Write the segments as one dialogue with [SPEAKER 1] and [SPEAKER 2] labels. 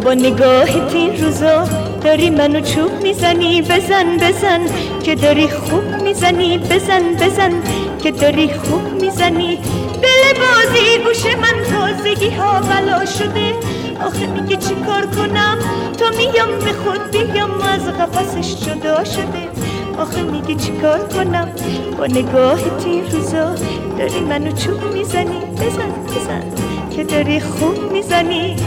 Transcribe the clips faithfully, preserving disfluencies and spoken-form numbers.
[SPEAKER 1] با نگاهت این روزا داری منو چوب میزنی، بزن بزن که داری خوب میزنی، بزن بزن که داری خوب میزنی. دل بازی گوش من تازگی ها بلا شده، آخه میگه چی کار کنم تا میام به خود بیام از قفسش جدا شده. آخه میگه چی کار کنم با نگاهت این روزا داری منو چوب میزنی، بزن بزن که داری خوب میزنی.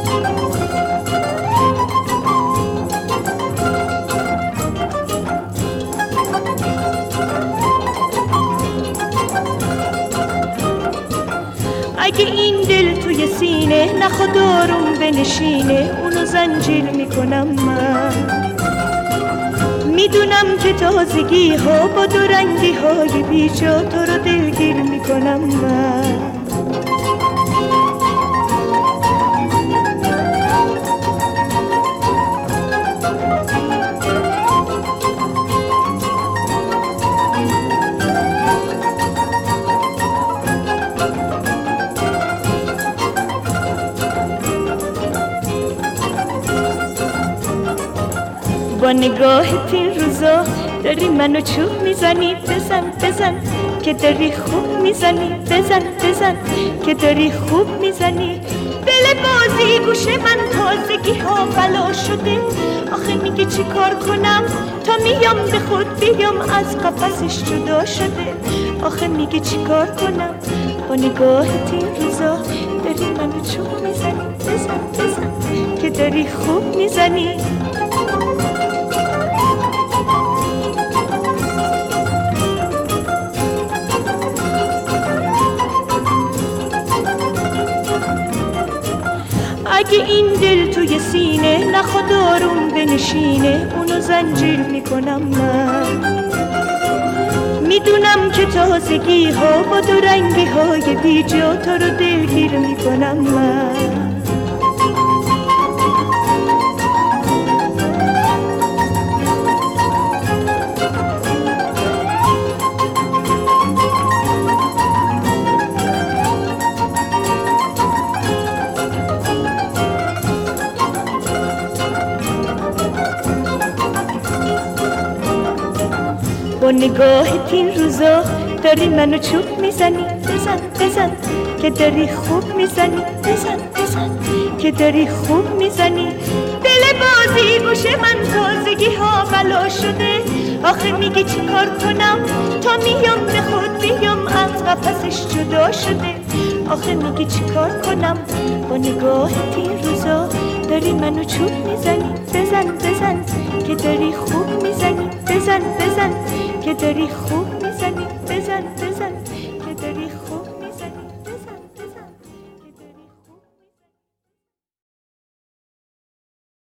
[SPEAKER 1] اگه این دل توی سینه نخواد آروم بنشینه، اونو زنجیر میکنم من. میدونم که تازگی ها با دو رنگی های بیجا تو رو دلگیر میکنم من. با نگاهت این روزا داری منو چوب میزنی، بزن بزن که داری خوب میزنی، بزن بزن که داری خوب میزنی. دل بازی گوش من تازگی ها بلا شده، آخه میگه چی کار کنم تا میام به خود بیام از قفسش جدا شده. آخه میگه چی کار کنم با نگاهت این روزا داری منو چوب میزنی، بزن بزن که داری خوب میزنی. اگه این دل توی سینه نخواد آروم بنشینه، اونو زنجیر میکنم من. میدونم که تازگی ها با دو رنگی های بیجا تو رو دلگیر میکنم من. با نگاهت این روزا داری منو چوب میزنی، بزن بزن که داری خوب میزنی، بزن بزن که داری خوب میزنی. دل بازی گوش من تازگی ها بلا شده، آخه میگه چی کار کنم تا میام به خود بیام از قفسش جدا شده. آخه میگه چی کار کنم با نگاهت این روزا داری منو چوب میزنی، بزن بزن که داری خوب میزنی، بزن بزن که داری خوب